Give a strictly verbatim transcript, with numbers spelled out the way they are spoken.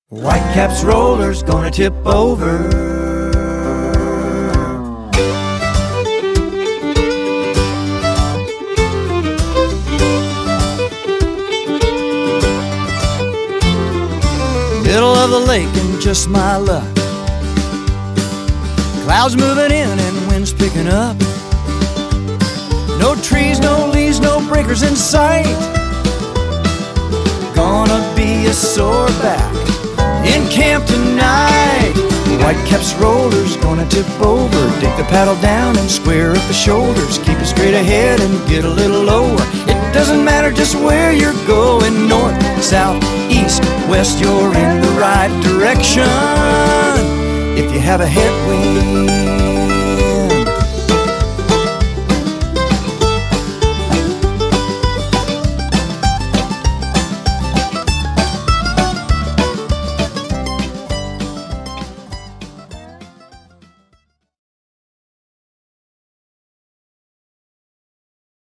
Whitecaps roller's gonna tip over. Middle of the lake and just my luck. Clouds moving in and wind's picking up. No trees, no leaves, no breakers in sight. Gonna be a sore back in camp tonight. Whitecaps roller's gonna tip over. Dig the paddle down and square up the shoulders. Keep it straight ahead and get a little lower. It doesn't matter just where you're going. North, south, east, west, you're in the right direction if you have a headwind.